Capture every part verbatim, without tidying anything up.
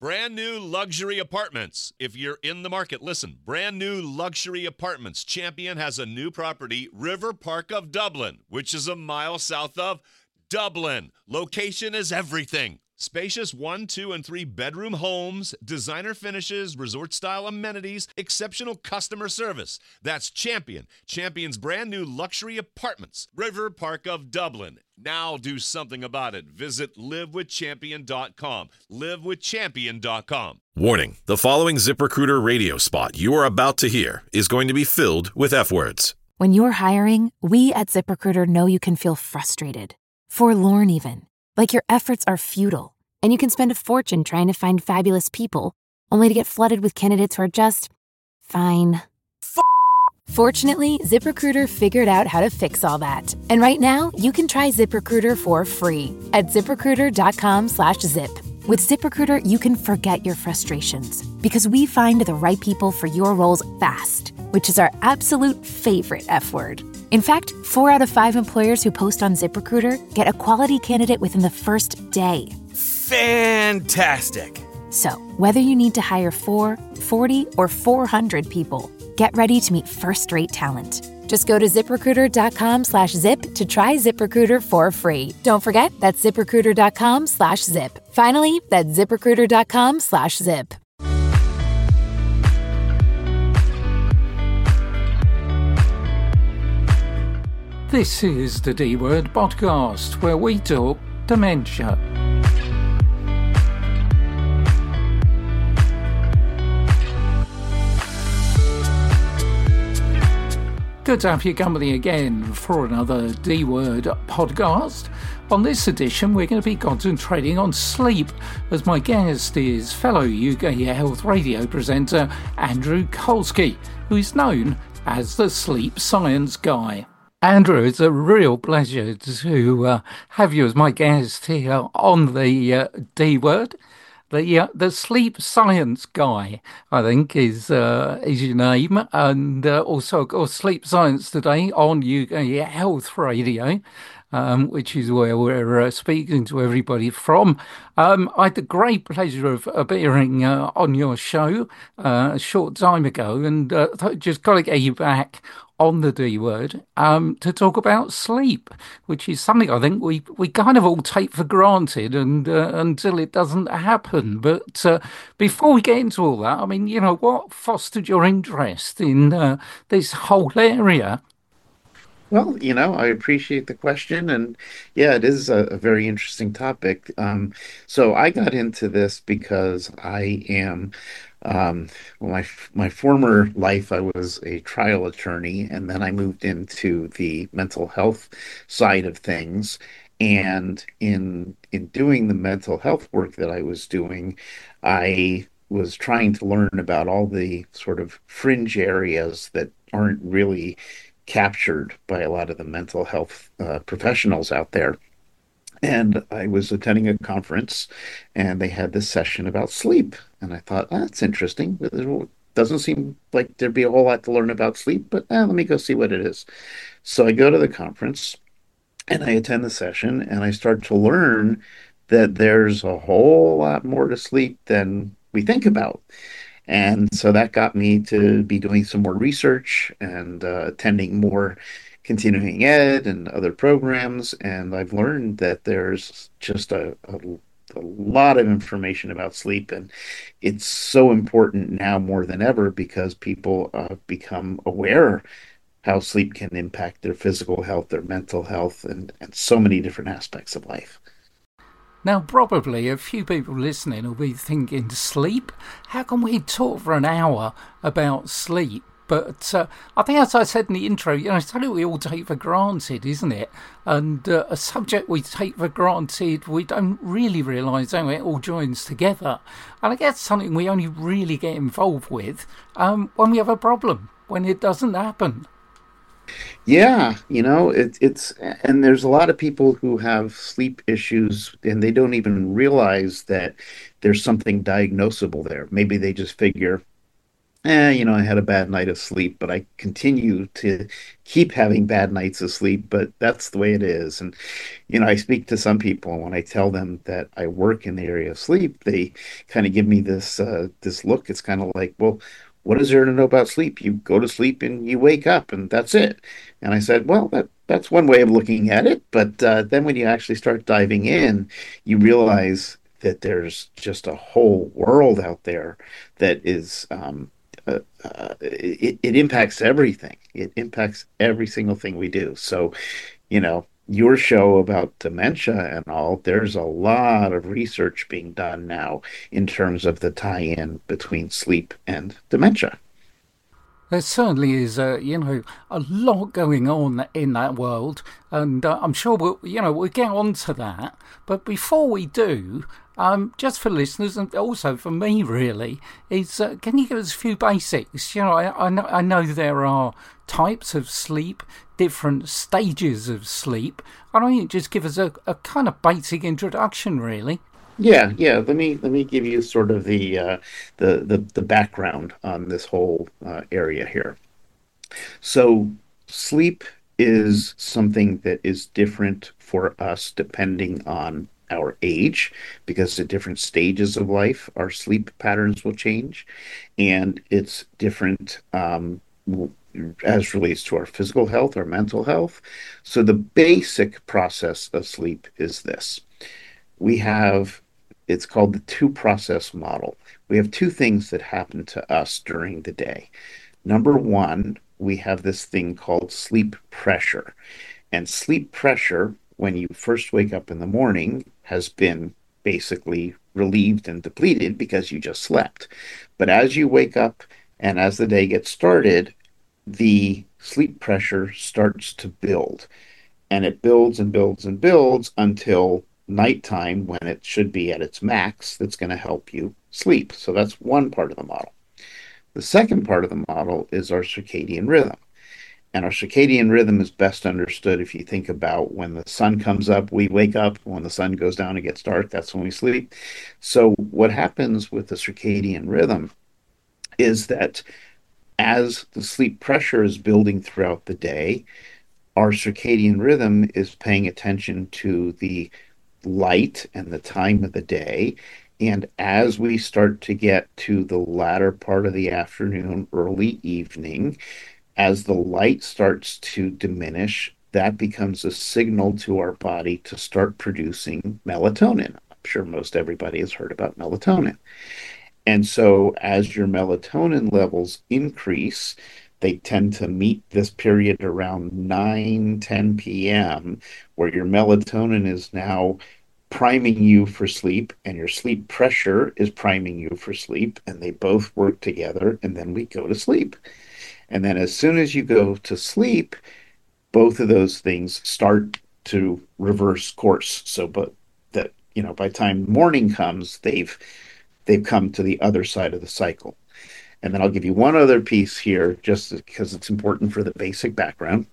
Brand new luxury apartments. If you're in the market, listen. Brand new luxury apartments. Champion has a new property, River Park of Dublin, which is a mile south of Dublin. Location is everything. Spacious one, two, and three bedroom homes, designer finishes, resort-style amenities, exceptional customer service. That's Champion. Champion's brand new luxury apartments, River Park of Dublin. Now do something about it. Visit live with champion dot com. live with champion dot com. Warning, the following ZipRecruiter radio spot you are about to hear is going to be filled with F words. When you're hiring, we at ZipRecruiter know you can feel frustrated, forlorn even, like your efforts are futile, and you can spend a fortune trying to find fabulous people, only to get flooded with candidates who are just fine. F- Fortunately, ZipRecruiter figured out how to fix all that. And right now, you can try ZipRecruiter for free at ZipRecruiter.com slash zip. With ZipRecruiter, you can forget your frustrations because we find the right people for your roles fast, which is our absolute favorite F word. In fact, four out of five employers who post on ZipRecruiter get a quality candidate within the first day. Fantastic. So, whether you need to hire four, forty, or four hundred people, get ready to meet first-rate talent. Just go to ZipRecruiter.com slash zip to try ZipRecruiter for free. Don't forget, that's ZipRecruiter.com slash zip. Finally, that's ZipRecruiter.com slash zip. This is the D-Word podcast, where we talk dementia. Good to have your company again for another D-Word podcast. On this edition, we're going to be concentrating on sleep, as my guest is fellow U K Health Radio presenter Andrew Kolsky, who is known as the Sleep Science Guy. Andrew, it's a real pleasure to uh, have you as my guest here on the uh, D-Word. The uh, the Sleep Science Guy, I think, is uh, is your name, and uh, also, of course, Sleep Science Today on U K Health Radio, um, which is where we're uh, speaking to everybody from. Um, I had the great pleasure of appearing uh, on your show uh, a short time ago, and uh, th- just got to get you back on the D-Word um, to talk about sleep, which is something I think we, we kind of all take for granted and uh, until it doesn't happen. But uh, before we get into all that, I mean, you know, what fostered your interest in uh, this whole area? Well, you know, I appreciate the question. And yeah, it is a, a very interesting topic. Um, so I got into this because I am Um, well, my my former life, I was a trial attorney, and then I moved into the mental health side of things. And in in doing the mental health work that I was doing, I was trying to learn about all the sort of fringe areas that aren't really captured by a lot of the mental health uh, professionals out there. And I was attending a conference, and they had this session about sleep. And I thought, oh, that's interesting. It doesn't seem like there'd be a whole lot to learn about sleep, but eh, let me go see what it is. So I go to the conference, and I attend the session, and I start to learn that there's a whole lot more to sleep than we think about. And so that got me to be doing some more research and uh, attending more continuing ed and other programs, and I've learned that there's just a, a, a lot of information about sleep, and it's so important now more than ever because people uh, become aware how sleep can impact their physical health, their mental health, and, and so many different aspects of life. Now, probably a few people listening will be thinking, sleep? How can we talk for an hour about sleep? But uh, I think, as I said in the intro, you know, it's something we all take for granted, isn't it? And uh, a subject we take for granted, we don't really realise how it all joins together. And I guess something we only really get involved with um, when we have a problem, when it doesn't happen. Yeah, you know, it, it's, and there's a lot of people who have sleep issues and they don't even realize that there's something diagnosable there. Maybe they just figure, eh, you know, I had a bad night of sleep, but I continue to keep having bad nights of sleep, but that's the way it is. And, you know, I speak to some people, and when I tell them that I work in the area of sleep, they kind of give me this uh, this look. It's kind of like, well, what is there to know about sleep? You go to sleep and you wake up, and that's it. And I said, well, that that's one way of looking at it, but uh, then when you actually start diving in, you realize that there's just a whole world out there that is um, uh, uh, it, it impacts everything. It impacts every single thing we do. So, you know, your show about dementia and all, there's a lot of research being done now in terms of the tie-in between sleep and dementia. There certainly is, uh, you know, a lot going on in that world, and uh, I'm sure we'll, you know, we'll get on to that. But before we do, um, just for listeners and also for me, really, is uh, can you give us a few basics? You know, I, I know I know there are types of sleep, different stages of sleep. Why don't you just give us a, a kind of basic introduction, really? Yeah, yeah. Let me let me give you sort of the uh, the, the the background on this whole uh, area here. So, sleep is something that is different for us depending on our age, because at different stages of life, our sleep patterns will change, and it's different um, w- as relates to our physical health, our mental health. So, the basic process of sleep is this. We have It's called the two process model. We have two things that happen to us during the day. Number one, we have this thing called sleep pressure. And sleep pressure, when you first wake up in the morning, has been basically relieved and depleted because you just slept. But as you wake up and as the day gets started, the sleep pressure starts to build. And it builds and builds and builds until nighttime, when it should be at its max, that's going to help you sleep. So that's one part of the model. The second part of the model is our circadian rhythm. And our circadian rhythm is best understood if you think about when the sun comes up, we wake up. When the sun goes down, it gets dark. That's when we sleep. So what happens with the circadian rhythm is that as the sleep pressure is building throughout the day, our circadian rhythm is paying attention to the light and the time of the day. And as we start to get to the latter part of the afternoon, early evening, as the light starts to diminish, that becomes a signal to our body to start producing melatonin. I'm sure most everybody has heard about melatonin. And so as your melatonin levels increase, they tend to meet this period around nine, ten p m, where your melatonin is now priming you for sleep and your sleep pressure is priming you for sleep, and they both work together, and then we go to sleep. And then as soon as you go to sleep, both of those things start to reverse course. So but that, you know, by the time morning comes, they've they've come to the other side of the cycle. And then I'll give you one other piece here, just because it's important for the basic background.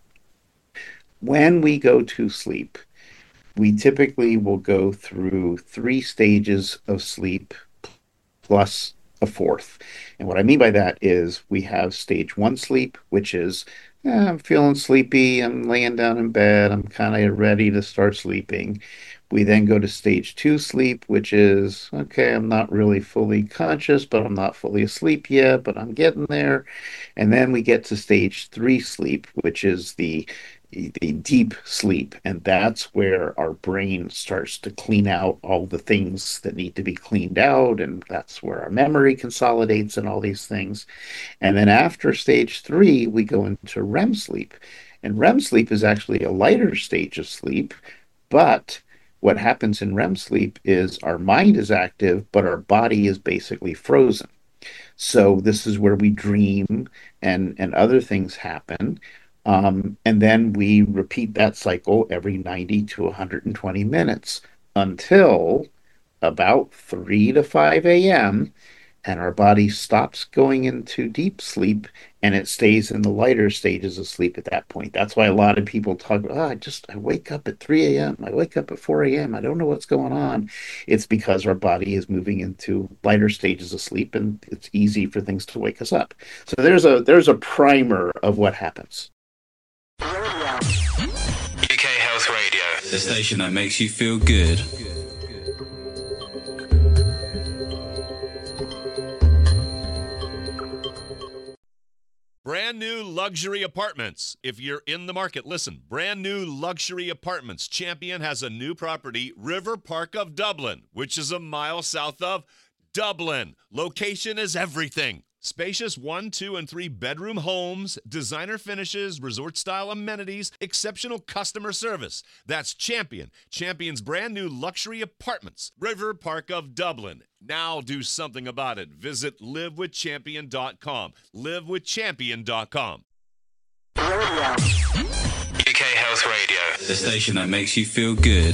When we go to sleep, we typically will go through three stages of sleep plus a fourth. And what I mean by that is we have stage one sleep, which is, eh, I'm feeling sleepy, I'm laying down in bed, I'm kind of ready to start sleeping. We then go to stage two sleep, which is, okay, I'm not really fully conscious, but I'm not fully asleep yet, but I'm getting there. And then we get to stage three sleep, which is the the deep sleep. And that's where our brain starts to clean out all the things that need to be cleaned out. And that's where our memory consolidates and all these things. And then after stage three, we go into R E M sleep. And R E M sleep is actually a lighter stage of sleep, but what happens in R E M sleep is our mind is active, but our body is basically frozen. So this is where we dream and and other things happen. Um, and then we repeat that cycle every ninety to one hundred twenty minutes until about three to five a m. and our body stops going into deep sleep and it stays in the lighter stages of sleep at that point. That's why a lot of people talk, oh, I just, I wake up at three a m. I wake up at four a m. I don't know what's going on. It's because our body is moving into lighter stages of sleep and it's easy for things to wake us up. So there's a, there's a primer of what happens. U K Health Radio, the station that makes you feel good. Brand new luxury apartments. If you're in the market, listen. Brand new luxury apartments. Champion has a new property, River Park of Dublin, which is a mile south of Dublin. Location is everything. Spacious one, two, and three bedroom homes, designer finishes, resort-style amenities, exceptional customer service. That's Champion. Champion's brand new luxury apartments, River Park of Dublin. Now do something about it. Visit live with champion dot com. live with champion dot com. U K Health Radio, the station that makes you feel good.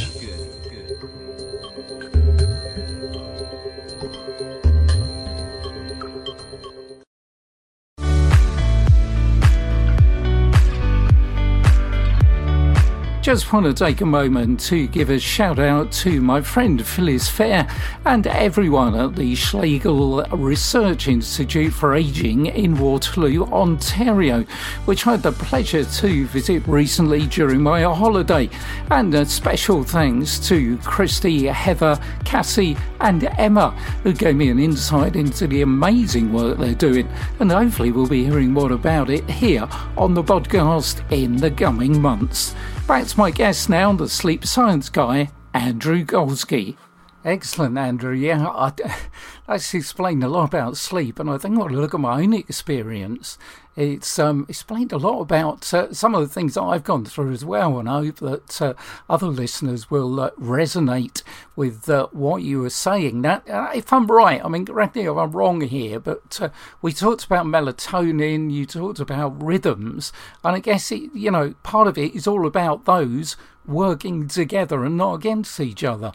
Just want to take a moment to give a shout out to my friend Phyllis Fair and everyone at the Schlegel Research Institute for Ageing in Waterloo, Ontario, which I had the pleasure to visit recently during my holiday. And a special thanks to Christy, Heather, Cassie and Emma, who gave me an insight into the amazing work they're doing, and hopefully we'll be hearing more about it here on the podcast in the coming months. Back to my guest now, the sleep science guy, Andrew Golsky. Excellent, Andrew. Yeah, I, that's explained a lot about sleep, and I think I'll look at my own experience. It's um, explained a lot about uh, some of the things that I've gone through as well, and I hope that uh, other listeners will uh, resonate with uh, what you were saying. Now, uh, if I'm right, I mean, correct me if I'm wrong here, but uh, we talked about melatonin, you talked about rhythms, and I guess, it, you know, part of it is all about those working together and not against each other.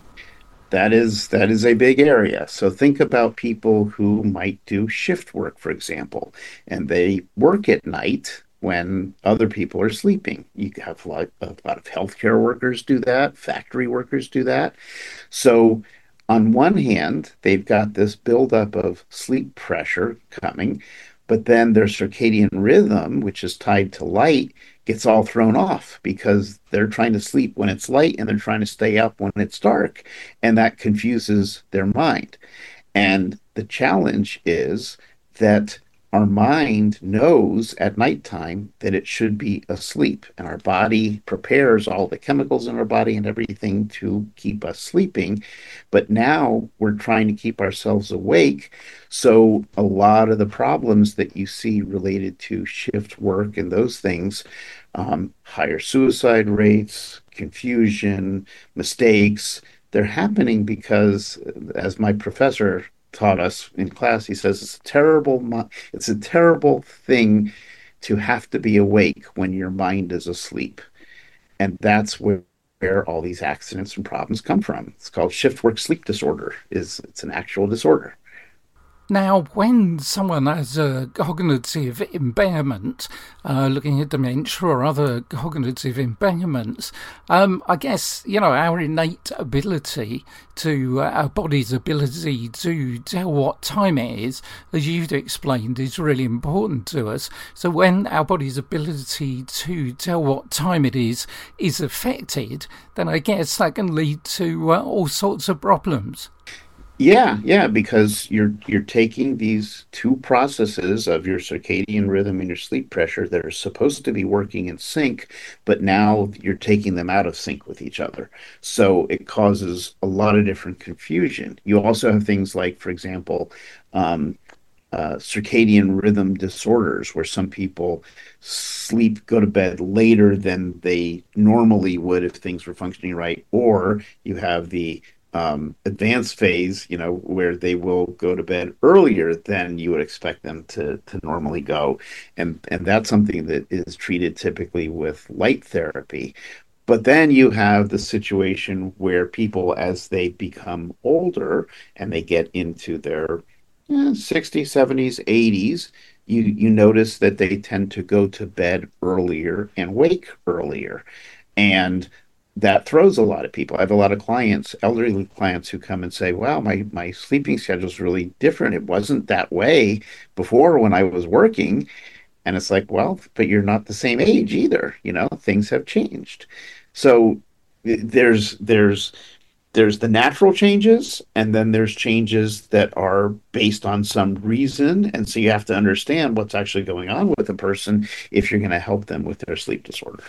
That is that is a big area. So think about people who might do shift work, for example, and they work at night when other people are sleeping. You have a lot, a lot of healthcare workers do that, factory workers do that. So on one hand, they've got this buildup of sleep pressure coming, but then their circadian rhythm, which is tied to light, gets all thrown off because they're trying to sleep when it's light and they're trying to stay up when it's dark. And that confuses their mind. And the challenge is that our mind knows at nighttime that it should be asleep, and our body prepares all the chemicals in our body and everything to keep us sleeping. But now we're trying to keep ourselves awake. So a lot of the problems that you see related to shift work and those things, um, higher suicide rates, confusion, mistakes, they're happening because, as my professor taught us in class, he says it's a terrible it's a terrible thing to have to be awake when your mind is asleep. And that's where, where all these accidents and problems come from. It's called shift work sleep disorder. Is it's an actual disorder. Now, when someone has a cognitive impairment, uh, looking at dementia or other cognitive impairments, um, I guess, you know, our innate ability to, uh, our body's ability to tell what time it is, as you've explained, is really important to us. So when our body's ability to tell what time it is is affected, then I guess that can lead to uh, all sorts of problems. Yeah, yeah, because you're you're taking these two processes of your circadian rhythm and your sleep pressure that are supposed to be working in sync, but now you're taking them out of sync with each other. So it causes a lot of different confusion. You also have things like, for example, um, uh, circadian rhythm disorders, where some people sleep, go to bed later than they normally would if things were functioning right, or you have the um, advanced phase, you know, where they will go to bed earlier than you would expect them to, to normally go. And, and that's something that is treated typically with light therapy. But then you have the situation where people, as they become older and they get into their eh, sixties, seventies, eighties, you you notice that they tend to go to bed earlier and wake earlier. And that throws a lot of people. I have a lot of clients, elderly clients, who come and say, wow, my, my sleeping schedule is really different. It wasn't that way before when I was working. And it's like, well, but you're not the same age either. You know, things have changed. So there's there's there's the natural changes, and then there's changes that are based on some reason. And so you have to understand what's actually going on with a person if you're going to help them with their sleep disorder.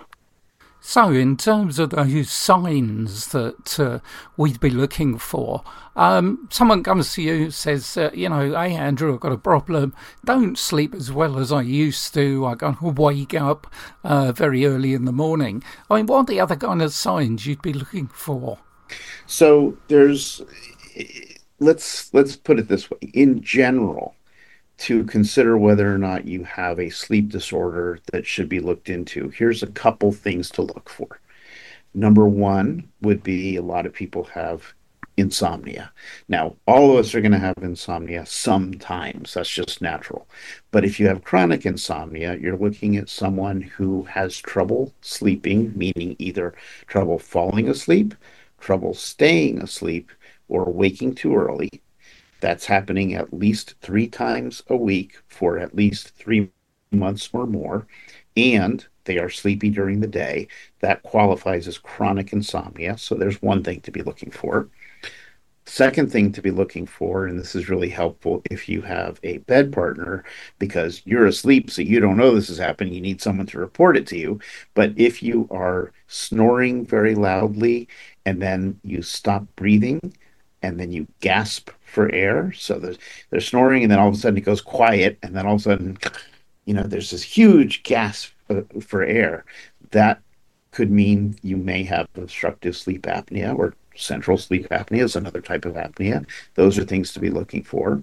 So, in terms of those signs that uh, we'd be looking for, um, someone comes to you and says, uh, you know, hey, Andrew, I've got a problem. Don't sleep as well as I used to. I got to wake up uh, very early in the morning. I mean, what are the other kind of signs you'd be looking for? So there's, let's let's put it this way. In general, to consider whether or not you have a sleep disorder that should be looked into, here's a couple things to look for. Number one would be a lot of people have insomnia. Now, all of us are going to have insomnia sometimes. That's just natural. But if you have chronic insomnia, you're looking at someone who has trouble sleeping, meaning either trouble falling asleep, trouble staying asleep, or waking too early. That's happening at least three times a week for at least three months or more, and they are sleepy during the day. That qualifies as chronic insomnia. So there's one thing to be looking for. Second thing to be looking for, and this is really helpful if you have a bed partner, because you're asleep, so you don't know this is happening. You need someone to report it to you. But if you are snoring very loudly and then you stop breathing and then you gasp for air, so there's, they're snoring and then all of a sudden it goes quiet, and then all of a sudden, you know, there's this huge gasp for air, that could mean you may have obstructive sleep apnea, or central sleep apnea is another type of apnea. Those are things to be looking for.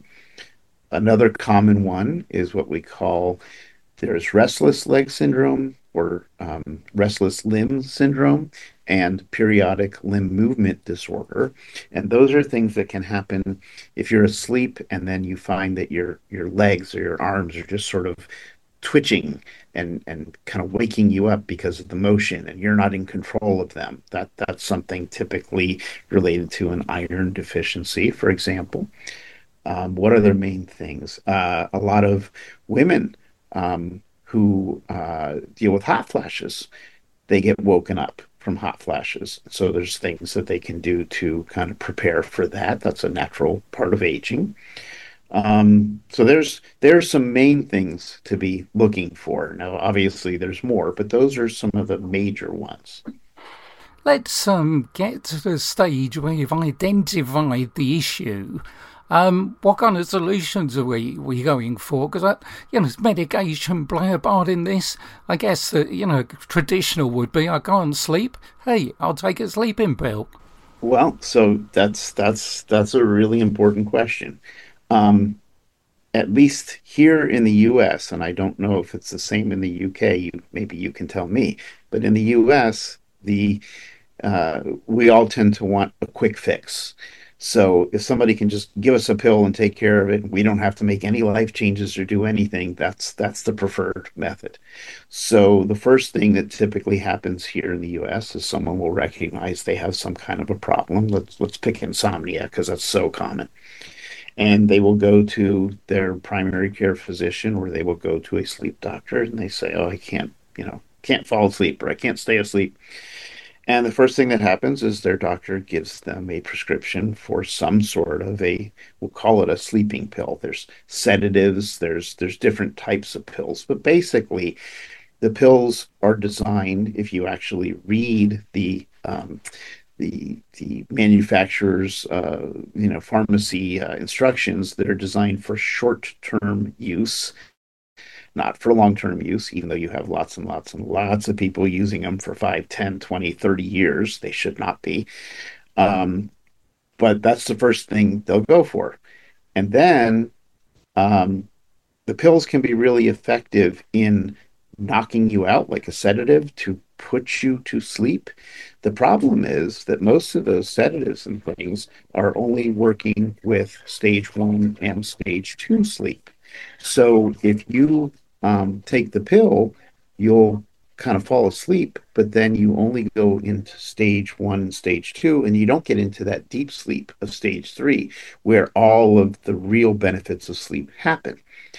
Another common one is what we call, there's restless leg syndrome, or um, restless limb syndrome, and periodic limb movement disorder. And those are things that can happen if you're asleep and then you find that your your legs or your arms are just sort of twitching and and kind of waking you up because of the motion, and you're not in control of them. That that's something typically related to an iron deficiency, for example. Um, what are their main things? Uh, a lot of women um, who uh, deal with hot flashes, they get woken up from hot flashes. So there's things that they can do to kind of prepare for that. That's a natural part of aging. Um, so there's there's some main things to be looking for. Now, obviously, there's more, but those are some of the major ones. Let's um, get to the stage where you've identified the issue. Um, what kind of solutions are we, we going for? Because, you know, does medication play a part in this? I guess that, you know, traditional would be, I can't sleep. Hey, I'll take a sleeping pill. Well, so that's that's that's a really important question. Um, at least here in the U S, and I don't know if it's the same in the U K, you, maybe you can tell me, but in the U S, the uh, we all tend to want a quick fix. So if somebody can just give us a pill and take care of it, we don't have to make any life changes or do anything. That's that's the preferred method. So the first thing that typically happens here in the U S is someone will recognize they have some kind of a problem. Let's let's pick insomnia because that's so common. And they will go to their primary care physician, or they will go to a sleep doctor, and they say, "Oh, I can't, you know, can't fall asleep, or I can't stay asleep." And the first thing that happens is their doctor gives them a prescription for some sort of a, we'll call it a sleeping pill. There's sedatives, there's there's different types of pills, but basically the pills are designed, if you actually read the um, the the manufacturer's uh, you know pharmacy uh, instructions, that are designed for short-term use, not for long-term use, even though you have lots and lots and lots of people using them for five, ten, twenty, thirty years. They should not be. Um, but that's the first thing they'll go for. And then um, the pills can be really effective in knocking you out like a sedative to put you to sleep. The problem is that most of those sedatives and things are only working with stage one and stage two sleep. So if you um, take the pill, you'll kind of fall asleep, but then you only go into stage one and stage two, and you don't get into that deep sleep of stage three, where all of the real benefits of sleep happen.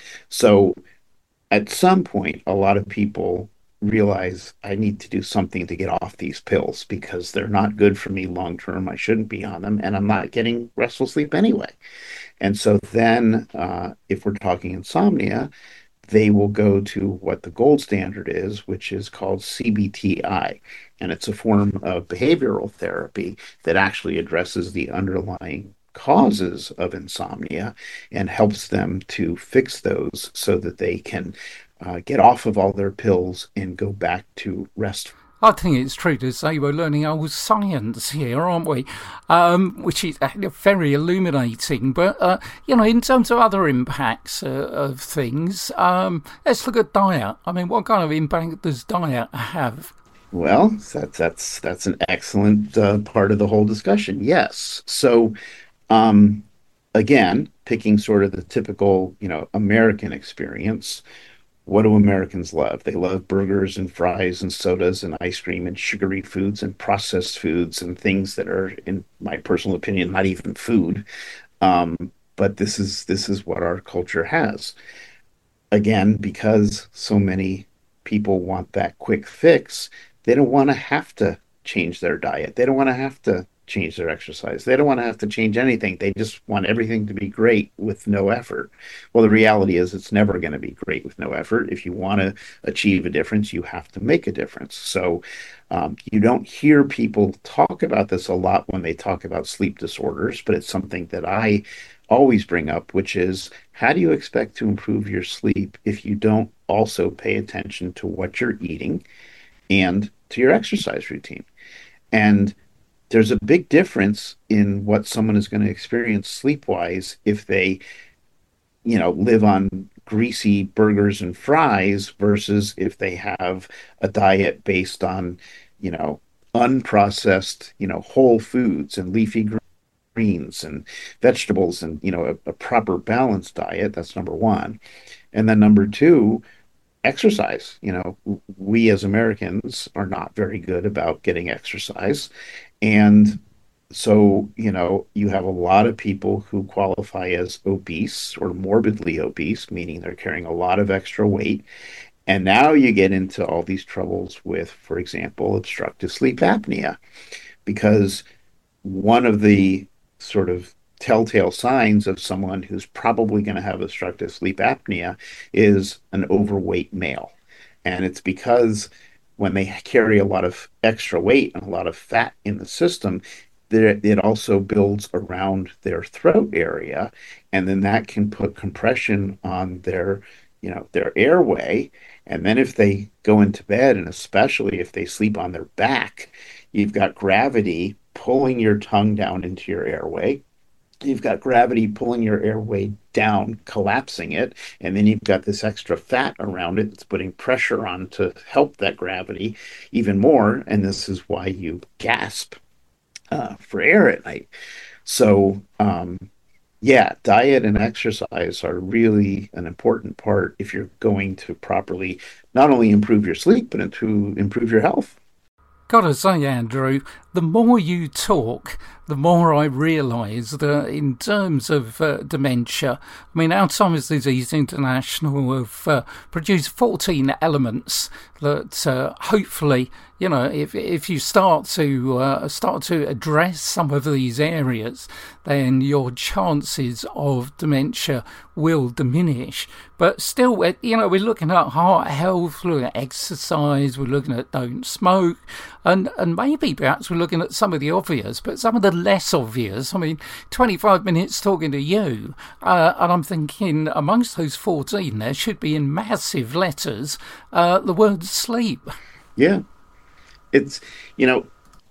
So at some point, a lot of people realize I need to do something to get off these pills because they're not good for me long term. I shouldn't be on them, and I'm not getting restful sleep anyway. And so then, uh, if we're talking insomnia, they will go to what the gold standard is, which is called C B T I. And it's a form of behavioral therapy that actually addresses the underlying causes of insomnia and helps them to fix those so that they can uh, get off of all their pills and go back to rest. I think it's true to say we're learning old science here, aren't we? Um, which is very illuminating. But, uh, you know, in terms of other impacts uh, of things, um, let's look at diet. I mean, what kind of impact does diet have? Well, that's that's that's an excellent uh, part of the whole discussion. Yes. So, um, again, picking sort of the typical, you know, American experience. What do Americans love? They love burgers and fries and sodas and ice cream and sugary foods and processed foods and things that are, in my personal opinion, not even food. Um, but this is this is what our culture has. Again, because so many people want that quick fix, they don't want to have to change their diet. They don't want to have to change their exercise. They don't want to have to change anything. They just want everything to be great with no effort. Well, the reality is it's never going to be great with no effort. If you want to achieve a difference, you have to make a difference. So um, you don't hear people talk about this a lot when they talk about sleep disorders, but it's something that I always bring up, which is how do you expect to improve your sleep if you don't also pay attention to what you're eating and to your exercise routine? And there's a big difference in what someone is going to experience sleep-wise if they, you know, live on greasy burgers and fries versus if they have a diet based on, you know, unprocessed, you know, whole foods and leafy greens and vegetables and, you know, a, a proper balanced diet. That's number one. And then number two, exercise. You know, we as Americans are not very good about getting exercise. And so, you know, you have a lot of people who qualify as obese or morbidly obese, meaning they're carrying a lot of extra weight. And now you get into all these troubles with, for example, obstructive sleep apnea, because one of the sort of telltale signs of someone who's probably going to have obstructive sleep apnea is an overweight male. And it's because when they carry a lot of extra weight and a lot of fat in the system, it also builds around their throat area, and then that can put compression on their, you know, their airway. And then if they go into bed, and especially if they sleep on their back, you've got gravity pulling your tongue down into your airway. You've got gravity pulling your airway down, collapsing it, and then you've got this extra fat around it that's putting pressure on to help that gravity even more, and this is why you gasp uh, for air at night. So, um, yeah, diet and exercise are really an important part if you're going to properly not only improve your sleep, but to improve your health. Gotta say, Andrew, the more you talk, the more I realise that in terms of uh, dementia, I mean, Alzheimer's Disease International have uh, produced fourteen elements that uh, hopefully, you know, if if you start to uh, start to address some of these areas, then your chances of dementia will diminish. But still, you know, we're looking at heart health, we're looking at exercise, we're looking at don't smoke, and and maybe perhaps we're looking at some of the obvious, but some of the less obvious. I mean, twenty-five minutes talking to you, uh, and I'm thinking amongst those fourteen, there should be in massive letters uh, the word sleep. Yeah. It's, you know,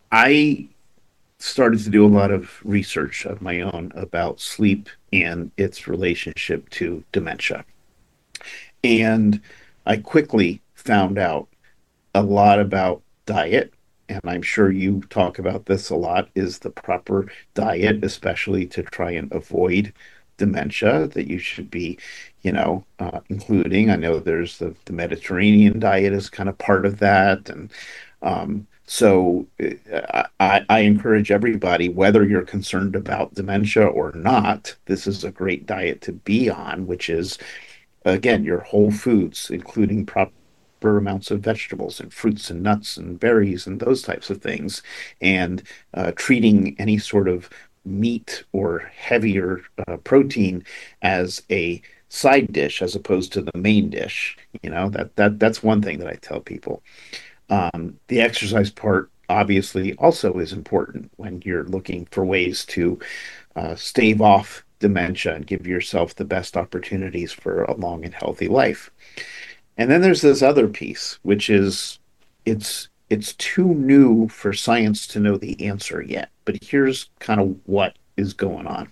I started to do a lot of research of my own about sleep and its relationship to dementia. And I quickly found out a lot about diet, and I'm sure you talk about this a lot, is the proper diet, especially to try and avoid dementia, that you should be, you know, uh, including. I know there's the, the Mediterranean diet is kind of part of that. And um, so uh, I, I encourage everybody, whether you're concerned about dementia or not, this is a great diet to be on, which is, again, your whole foods, including proper amounts of vegetables and fruits and nuts and berries and those types of things, and uh, treating any sort of meat or heavier uh, protein as a side dish as opposed to the main dish. You know, that that that's one thing that I tell people. Um, the exercise part obviously also is important when you're looking for ways to uh, stave off dementia and give yourself the best opportunities for a long and healthy life. And then there's this other piece, which is it's it's too new for science to know the answer yet. But here's kind of what is going on.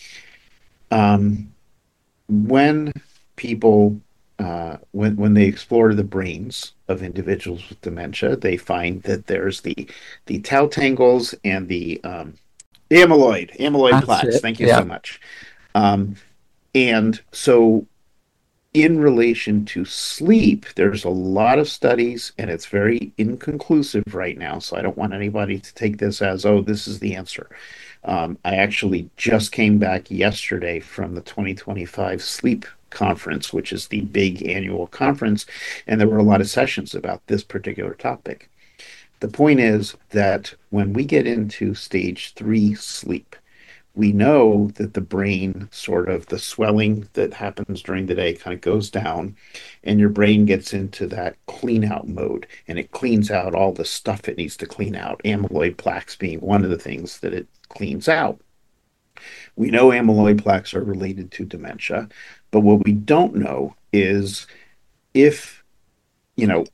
Um, when people, uh, when when they explore the brains of individuals with dementia, they find that there's the the tau tangles and the um, amyloid amyloid That's plaques. it. Thank you Yeah. so much. Um, and so, in relation to sleep, there's a lot of studies, and it's very inconclusive right now. So I don't want anybody to take this as, oh, this is the answer. Um, I actually just came back yesterday from the twenty twenty-five Sleep Conference, which is the big annual conference, and there were a lot of sessions about this particular topic. The point is that when we get into stage three sleep, we know that the brain, sort of the swelling that happens during the day, kind of goes down, and your brain gets into that clean out mode, and it cleans out all the stuff it needs to clean out, amyloid plaques being one of the things that it cleans out. We know amyloid plaques are related to dementia, but what we don't know is if, you know,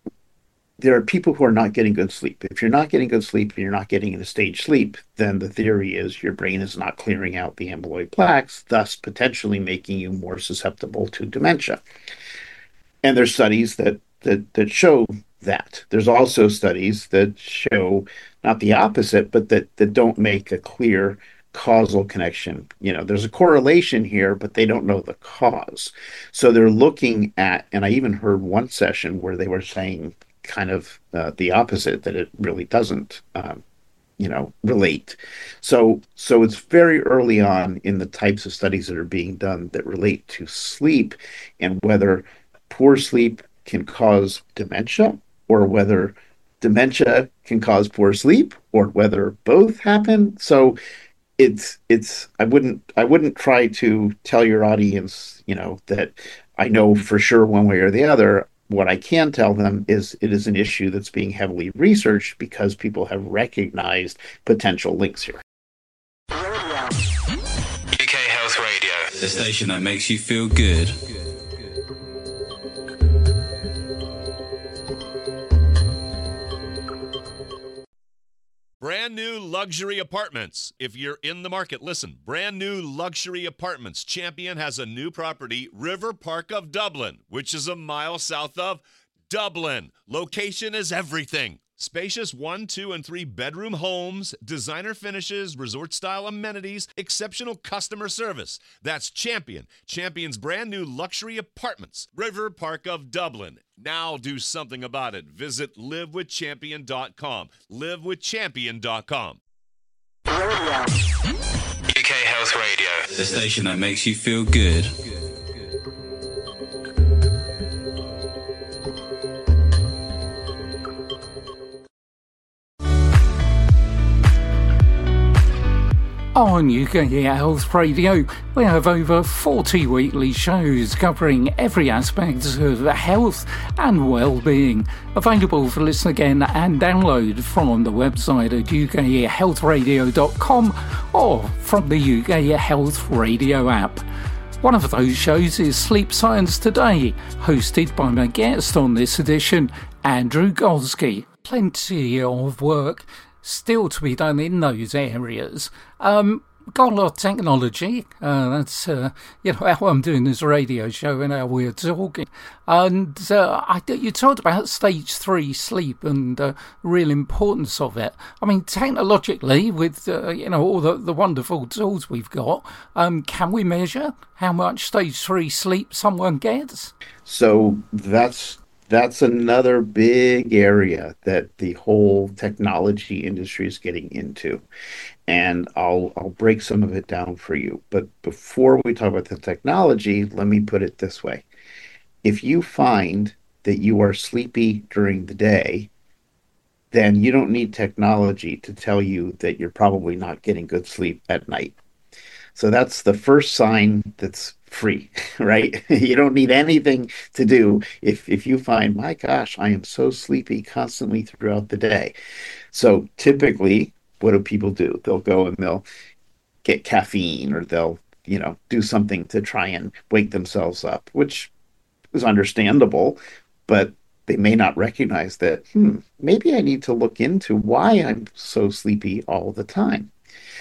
there are people who are not getting good sleep. If you're not getting good sleep and you're not getting into stage sleep, then the theory is your brain is not clearing out the amyloid plaques, thus potentially making you more susceptible to dementia. And there's studies that that that show that. There's also studies that show not the opposite, but that that don't make a clear causal connection. You know, there's a correlation here, but they don't know the cause. So they're looking at, and I even heard one session where they were saying kind of uh, the opposite, that it really doesn't, um, you know, relate. So, so it's very early on in the types of studies that are being done that relate to sleep, and whether poor sleep can cause dementia, or whether dementia can cause poor sleep, or whether both happen. So it's it's I wouldn't I wouldn't try to tell your audience, you know, that I know for sure one way or the other. What I can tell them is it is an issue that's being heavily researched because people have recognized potential links here. U K Health Radio, the station that makes you feel good. Brand new luxury apartments. If you're in the market, listen. Brand new luxury apartments. Champion has a new property, River Park of Dublin, which is a mile south of Dublin. Location is everything. Spacious one, two, and three bedroom homes, designer finishes, resort-style amenities, exceptional customer service. That's Champion. Champion's brand new luxury apartments, River Park of Dublin. Now do something about it. Visit live with champion dot com. live with champion dot com. U K Health Radio, the station that makes you feel good. On U K Health Radio, we have over forty weekly shows covering every aspect of health and well-being, available for listen again and download from the website at u k health radio dot com or from the U K Health Radio app. One of those shows is Sleep Science Today, hosted by my guest on this edition, Andrew Golsky. Plenty of work still to be done in those areas. Um, We've got a lot of technology. Uh, that's, uh, you know, how I'm doing this radio show and how we're talking. And uh, I, you talked about stage three sleep and the uh, real importance of it. I mean, technologically, with, uh, you know, all the, the wonderful tools we've got, um, can we measure how much stage three sleep someone gets? So that's that's another big area that the whole technology industry is getting into. And I'll I'll break some of it down for you. But before we talk about the technology, let me put it this way. If you find that you are sleepy during the day, then you don't need technology to tell you that you're probably not getting good sleep at night. So that's the first sign that's free, right? You don't need anything to do if, if you find, my gosh, I am so sleepy constantly throughout the day. So typically, what do people do? They'll go and they'll get caffeine, or they'll, you know, do something to try and wake themselves up, which is understandable, but they may not recognize that, hmm, maybe I need to look into why I'm so sleepy all the time.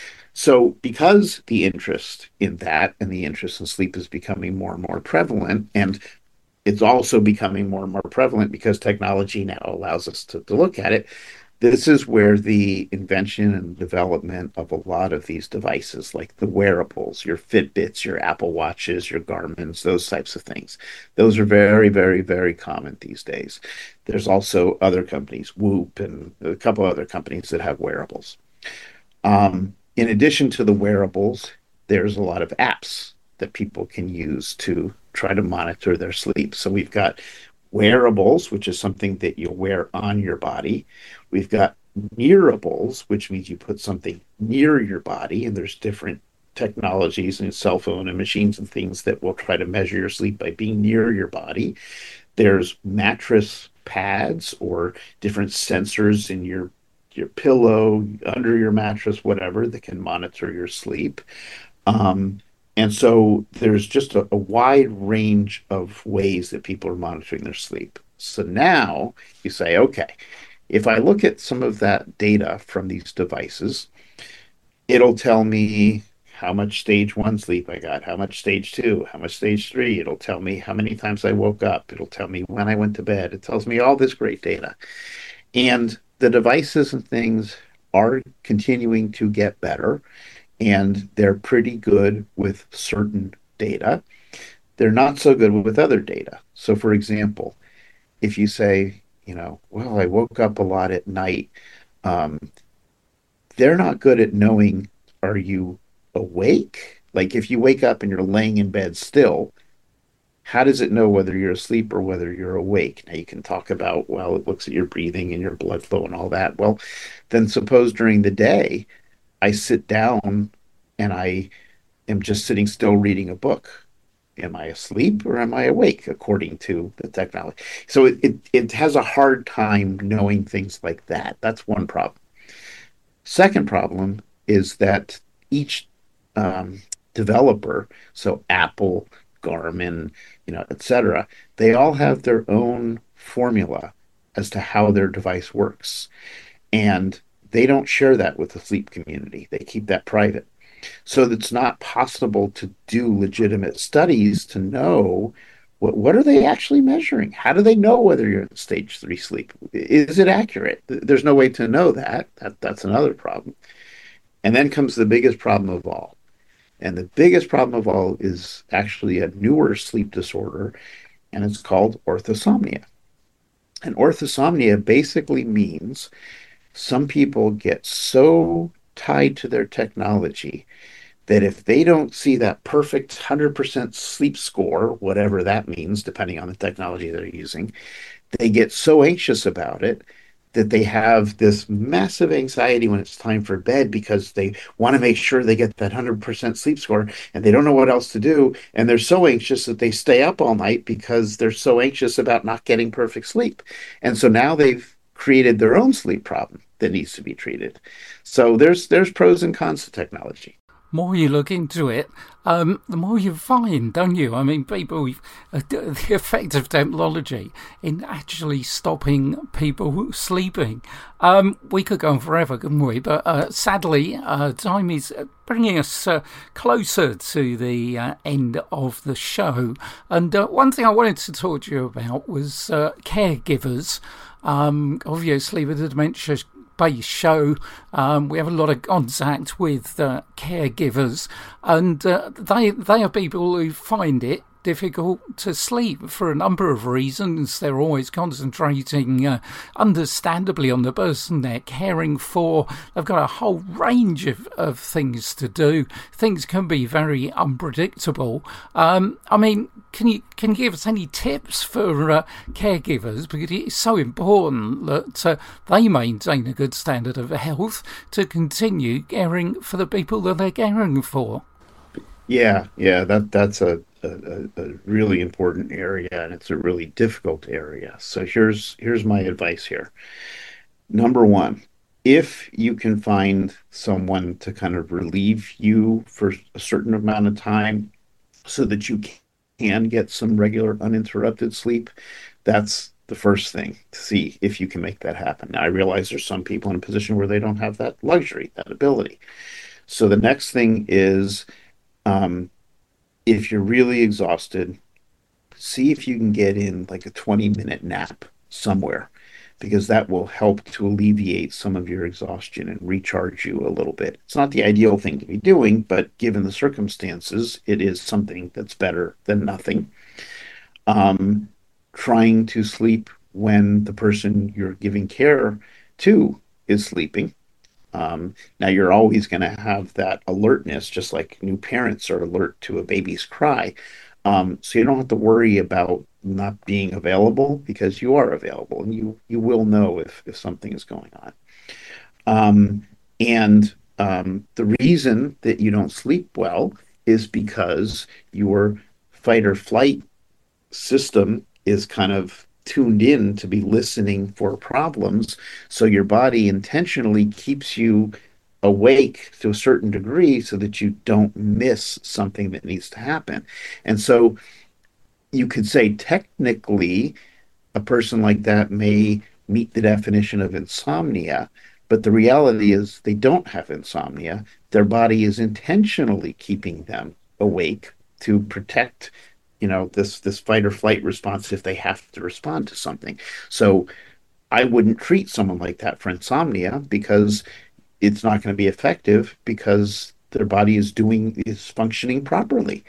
So because the interest in that and the interest in sleep is becoming more and more prevalent, and it's also becoming more and more prevalent because technology now allows us to, to look at it, this is where the invention and development of a lot of these devices, like the wearables, your Fitbits, your Apple Watches, your Garmins, those types of things, those are very, very, very common these days. There's also other companies, Whoop and a couple other companies that have wearables. Um, in addition to the wearables, there's a lot of apps that people can use to try to monitor their sleep. So we've got wearables, which is something that you wear on your body. We've got nearables, which means you put something near your body, and there's different technologies and cell phone and machines and things that will try to measure your sleep by being near your body. There's mattress pads or different sensors in your your pillow, under your mattress, whatever, that can monitor your sleep. Um, and so there's just a, a wide range of ways that people are monitoring their sleep. So now you say, okay, if I look at some of that data from these devices, it'll tell me how much stage one sleep I got, how much stage two, how much stage three. It'll tell me how many times I woke up. It'll tell me when I went to bed. It tells me all this great data. And the devices and things are continuing to get better, and they're pretty good with certain data. They're not so good with other data. So for example, if you say, you know, well, I woke up a lot at night, um, they're not good at knowing, are you awake? Like if you wake up and you're laying in bed still, how does it know whether you're asleep or whether you're awake? Now you can talk about, well, it looks at your breathing and your blood flow and all that. Well, then suppose during the day, I sit down and I am just sitting still reading a book. Am I asleep or am I awake, according to the technology? So it, it, it has a hard time knowing things like that. That's one problem. Second problem is that each um, developer, so Apple, Garmin, you know, et cetera, they all have their own formula as to how their device works. And they don't share that with the sleep community. They keep that private. So it's not possible to do legitimate studies to know what, what are they actually measuring? How do they know whether you're in stage three sleep? Is it accurate? There's no way to know that. that that's another problem. And then comes the biggest problem of all. And the biggest problem of all is actually a newer sleep disorder, and it's called orthosomnia. And orthosomnia basically means some people get so tied to their technology that if they don't see that perfect one hundred percent sleep score, whatever that means, depending on the technology they're using, they get so anxious about it that they have this massive anxiety when it's time for bed because they want to make sure they get that one hundred percent sleep score, and they don't know what else to do. And they're so anxious that they stay up all night because they're so anxious about not getting perfect sleep. And so now they've created their own sleep problem that needs to be treated. So there's there's pros and cons to technology. more you look into it, um, the more you find, don't you? I mean, people, uh, the effect of technology in actually stopping people sleeping. Um, we could go on forever, couldn't we? But uh, sadly, uh, time is bringing us uh, closer to the uh, end of the show. And uh, one thing I wanted to talk to you about was uh, caregivers. Um, obviously, with the dementia based show, um, we have a lot of contact with uh, caregivers, and uh, they they are people who find it difficult to sleep for a number of reasons. They're always concentrating, uh, understandably, on the person they're caring for. They've got a whole range of, of things to do. Things can be very unpredictable. Um, I mean, can you can you give us any tips for uh, caregivers? Because it's so important that uh, they maintain a good standard of health to continue caring for the people that they're caring for. Yeah, yeah, that that's a, a, a really important area, and it's a really difficult area. So here's here's my advice here. Number one, if you can find someone to kind of relieve you for a certain amount of time so that you can get some regular uninterrupted sleep, that's the first thing to see if you can make that happen. Now, I realize there's some people in a position where they don't have that luxury, that ability. So the next thing is, Um, if you're really exhausted, see if you can get in like a twenty minute nap somewhere, because that will help to alleviate some of your exhaustion and recharge you a little bit. It's not the ideal thing to be doing, but given the circumstances, it is something that's better than nothing. Um, trying to sleep when the person you're giving care to is sleeping. Um, now, you're always going to have that alertness, just like new parents are alert to a baby's cry. Um, so you don't have to worry about not being available, because you are available, and you you will know if, if something is going on. Um, and um, the reason that you don't sleep well is because your fight or flight system is kind of tuned in to be listening for problems. So your body intentionally keeps you awake to a certain degree so that you don't miss something that needs to happen. And so you could say technically a person like that may meet the definition of insomnia, but the reality is they don't have insomnia. Their body is intentionally keeping them awake to protect, you know, this this fight or flight response if they have to respond to something. So I wouldn't treat someone like that for insomnia, because it's not going to be effective, because their body is doing is functioning properly.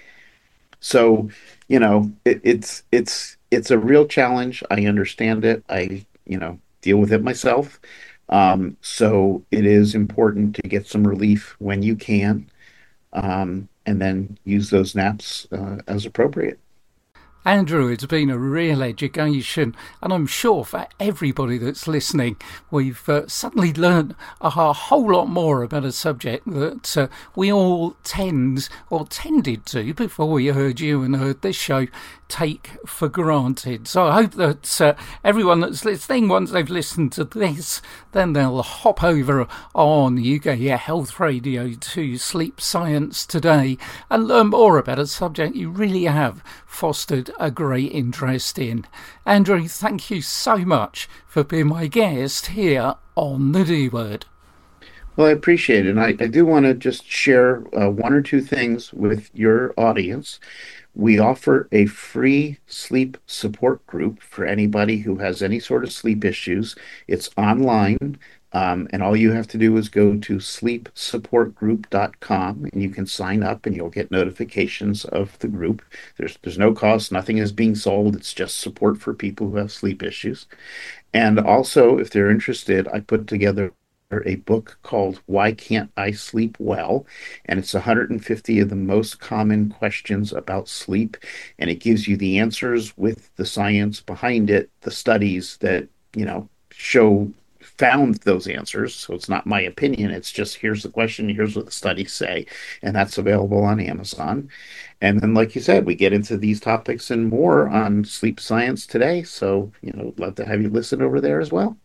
So, you know, it, it's it's it's a real challenge. I understand it. I, you know, deal with it myself. Um, so it is important to get some relief when you can. Um, and then use those naps uh, as appropriate. Andrew, it's been a real education, and I'm sure for everybody that's listening, we've uh, suddenly learned a whole lot more about a subject that uh, we all tend, or tended to, before we heard you and heard this show, take for granted. So I hope that uh, everyone that's listening, once they've listened to this, then they'll hop over on U K Health Radio to Sleep Science Today and learn more about a subject you really have fostered a great interest in. Andrew, thank you so much for being my guest here on The D Word. Well, I appreciate it. And I, I do want to just share uh, one or two things with your audience. We offer a free sleep support group for anybody who has any sort of sleep issues. It's online, um, and all you have to do is go to sleep support group dot com, and you can sign up, and you'll get notifications of the group. There's there's no cost. Nothing is being sold. It's just support for people who have sleep issues. And also, if they're interested, I put together a book called Why Can't I Sleep Well? And it's one hundred fifty of the most common questions about sleep. And it gives you the answers with the science behind it, the studies that, you know, show, found those answers. So it's not my opinion. It's just, here's the question, here's what the studies say. And that's available on Amazon. And then, like you said, we get into these topics and more on Sleep Science Today. So, you know, I'd love to have you listen over there as well.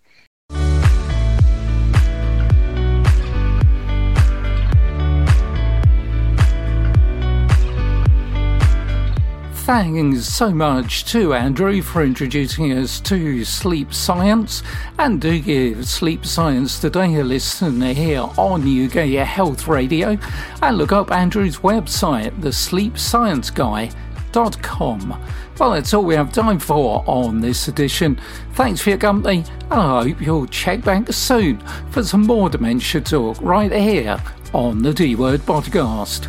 thanks so much to Andrew for introducing us to sleep science, and do give Sleep Science Today a listen here on U K Health Radio, and look up Andrew's website, the sleep science guy dot com. Well, that's all we have time for on this edition. Thanks for your company, and I hope you'll check back soon for some more dementia talk right here on the D Word Podcast.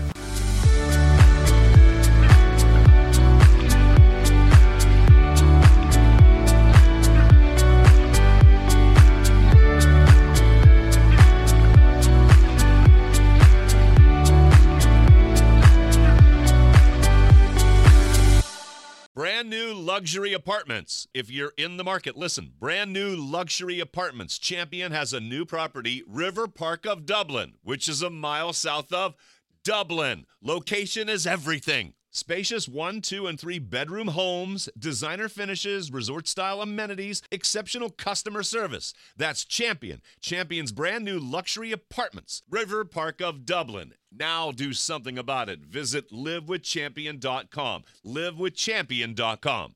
Brand new luxury apartments. If you're in the market, listen. Brand new luxury apartments. Champion has a new property, River Park of Dublin, which is a mile south of Dublin. Location is everything. Spacious one, two, and three bedroom homes, designer finishes, resort-style amenities, exceptional customer service. That's Champion. Champion's brand new luxury apartments, River Park of Dublin. Now do something about it. Visit live with champion dot com. live with champion dot com.